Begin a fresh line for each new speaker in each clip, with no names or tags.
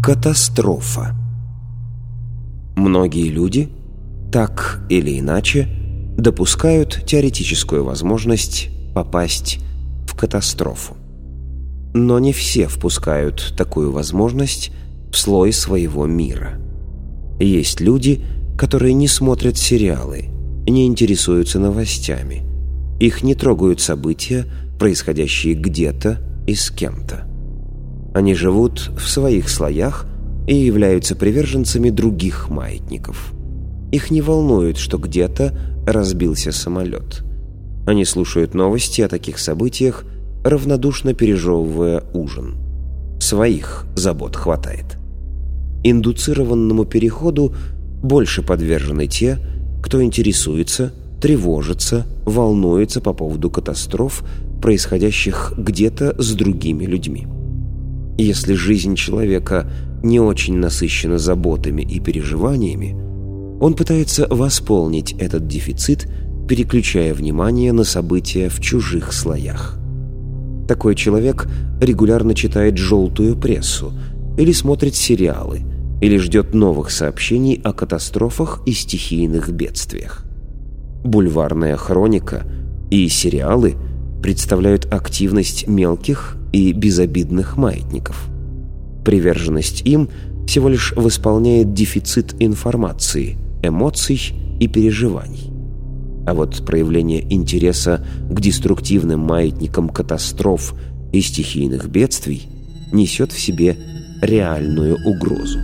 Катастрофа. Многие люди, так или иначе, допускают теоретическую возможность попасть в катастрофу. Но не все впускают такую возможность в слой своего мира. Есть люди, которые не смотрят сериалы, не интересуются новостями. Их не трогают события, происходящие где-то и с кем-то. Они живут в своих слоях и являются приверженцами других маятников. Их не волнует, что где-то разбился самолет. Они слушают новости о таких событиях, равнодушно пережевывая ужин. Своих забот хватает. Индуцированному переходу больше подвержены те, кто интересуется, тревожится, волнуется по поводу катастроф, происходящих где-то с другими людьми. Если жизнь человека не очень насыщена заботами и переживаниями, он пытается восполнить этот дефицит, переключая внимание на события в чужих слоях. Такой человек регулярно читает желтую прессу, или смотрит сериалы, или ждет новых сообщений о катастрофах и стихийных бедствиях. Бульварная хроника и сериалы представляют активность мелких и безобидных маятников. Приверженность им всего лишь восполняет дефицит информации, эмоций и переживаний. А вот проявление интереса к деструктивным маятникам катастроф и стихийных бедствий несет в себе реальную угрозу.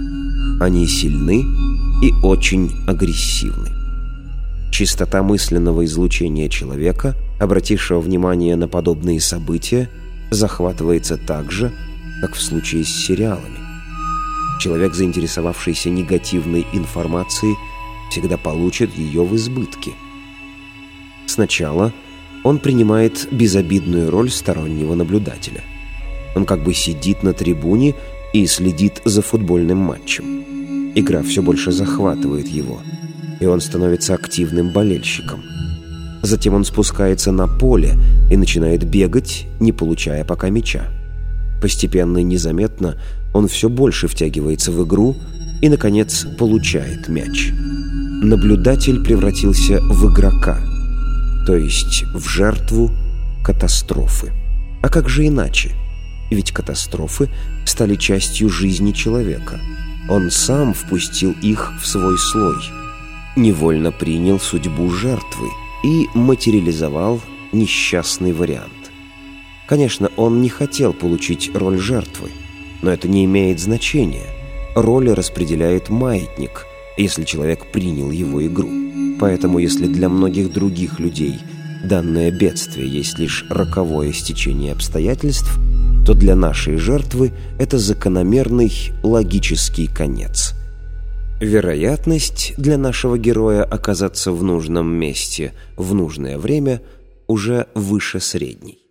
Они сильны и очень агрессивны. Частота мысленного излучения человека, обратившего внимание на подобные события, захватывается так же, как в случае с сериалами. Человек, заинтересовавшийся негативной информацией, всегда получит ее в избытке. Сначала он принимает безобидную роль стороннего наблюдателя. Он как бы сидит на трибуне и следит за футбольным матчем. Игра все больше захватывает его, и он становится активным болельщиком. Затем он спускается на поле и начинает бегать, не получая пока мяча. Постепенно и незаметно он все больше втягивается в игру и, наконец, получает мяч. Наблюдатель превратился в игрока, то есть в жертву катастрофы. А как же иначе? Ведь катастрофы стали частью жизни человека. Он сам впустил их в свой слой, невольно принял судьбу жертвы и материализовал несчастный вариант. Конечно, он не хотел получить роль жертвы, но это не имеет значения. Роли распределяет маятник, если человек принял его игру. Поэтому, если для многих других людей данное бедствие есть лишь роковое стечение обстоятельств, то для нашей жертвы это закономерный логический конец. Вероятность для нашего героя оказаться в нужном месте в нужное время уже выше средней.